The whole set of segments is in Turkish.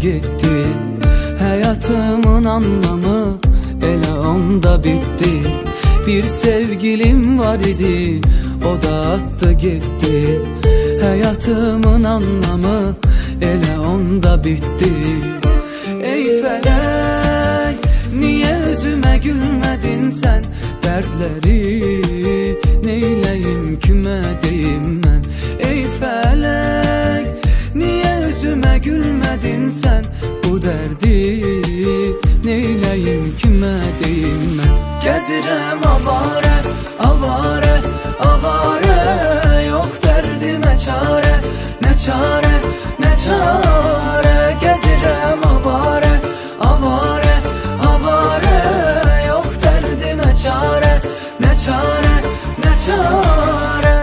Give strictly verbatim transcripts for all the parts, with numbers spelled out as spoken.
gitti. Hayatımın anlamı elə onda bitti. Bir sevgilim var idi, o da attı gitti. Hayatımın anlamı elə onda bitti. Ey felek, niye özüme gülmedin sen? Dertleri neyleyim, kime deyim ben? Ey felek, niye özüme gülmedin sen? Bu derdi neyleyim, kime deyim ben? Gezirem avare, avare, avare. Yok derdime çare, ne çare, ne çare. Gezirem avare, avare, avare. Yok derdime çare, ne çare, ne çare.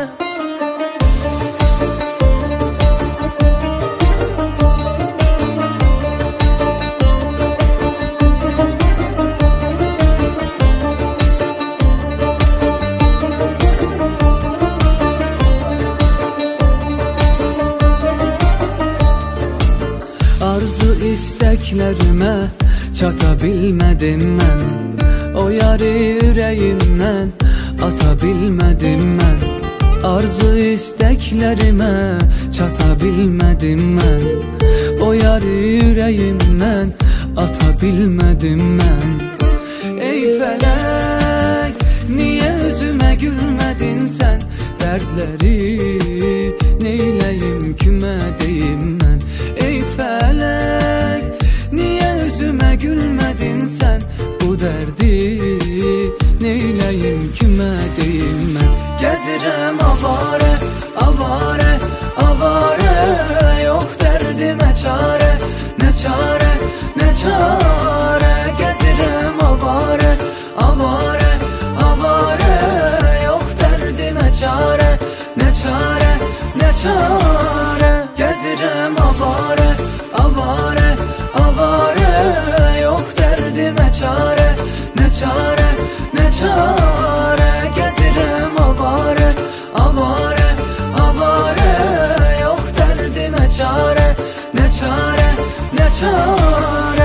Arzu isteklerime çatabilmedim ben. O yarı yüreğimden atabilmedim ben. Arzu isteklerime çatabilmedim ben. O yarı yüreğimden atabilmedim ben. Ey felek, niye özüme gülmedin sen? Dertleri neyleyim, kime deyim ben? Ey felek, niye özüme gülmedin sen? Bu derdi neyleyim, kime deyim ben? Gezirem avare, avare, avare. Yok derdime çare, ne çare, ne çare. Gezirem avare, avare, avare. Yok derdime çare, ne çare, ne çare. Gezirem avare, avare, avare. Yok derdime çare, ne çare, ne çare. Gezirem avare, avare, avare. Yok derdime çare, ne çare, ne çare.